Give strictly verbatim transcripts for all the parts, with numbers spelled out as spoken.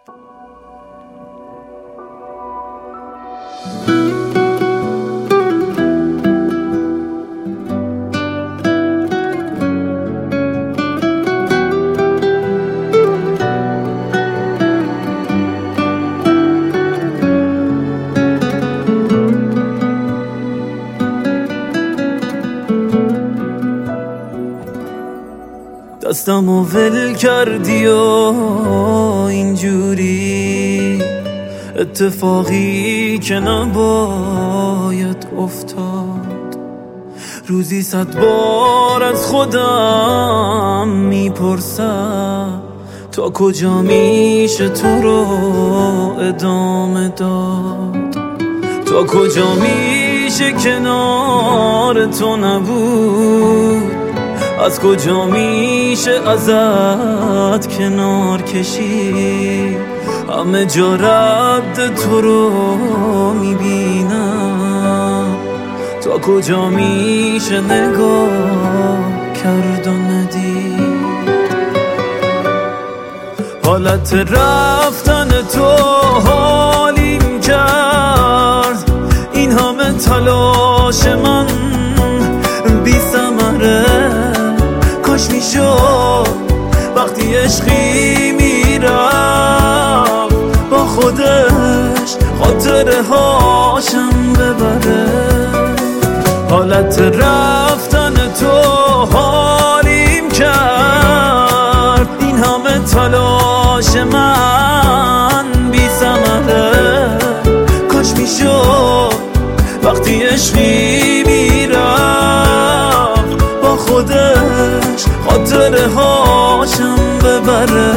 دستمو ول کردی و اینجوری اتفاقی که نباید افتاد. روزی صد بار از خودم میپرسم تا کجا میشه تو رو ادامه داد، تا کجا میشه کنار تو نبود، از کجا میشه ازت کنار کشی. همه جا رد تو رو میبینم، تا کجا میشه نگاه کرد و ندید. حالت رفتن تو حالیم کرد، این همه تلاش من بی ثمره. کاش میشد وقتی عشقی میرفت با خودش خاطره هاشم ببره. حالت رفتن تو حالیم کرد، این همه تلاش من بی ثمره. کاش میشد وقتی عشقی میرفت با خودش خاطره هاشم ببره.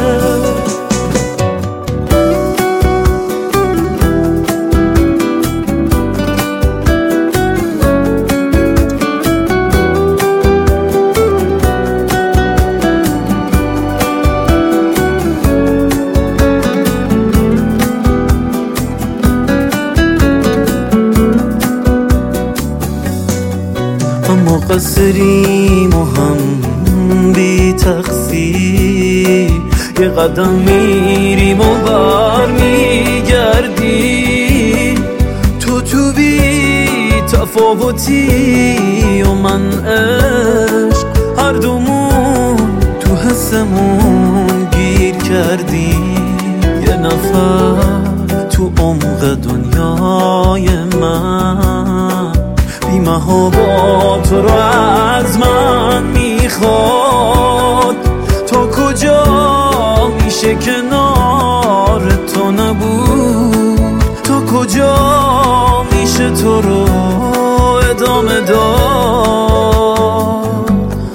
اما قصریم و هم بی تقصیر، یه قدم میریم و بر میگردی. تو تو بی تفاوتی و من عشق، هر دومون تو حسمون گیر کردیم. یه نفر تو عمق دنیای من بی محابا تو رو از من میخواد. تا کجا میشه کنار تو نبود، تا کجا میشه تو رو ادامه داد.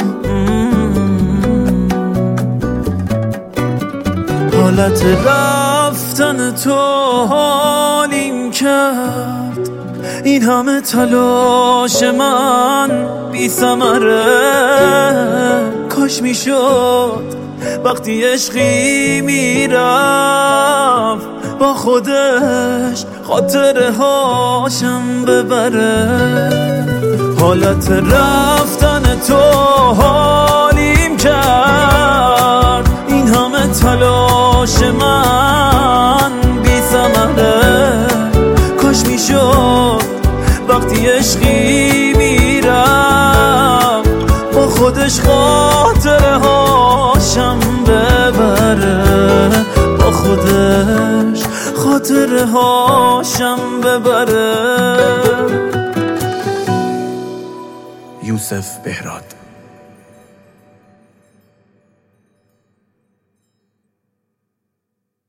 حالت رفتن تو حالیم کرد، این همه تلاش من بی ثمره. کاش میشد وقتی عشقی میرفت با خودش خاطره هاشم ببره. حالت رفتن تو حالیم کرد، این همه تلاش من بی ثمره. کاش میشد وقتی عشقی میرم با خودش خاطره هاشم ببره، با خودش خاطره هاشم ببره. یوسف بهراد.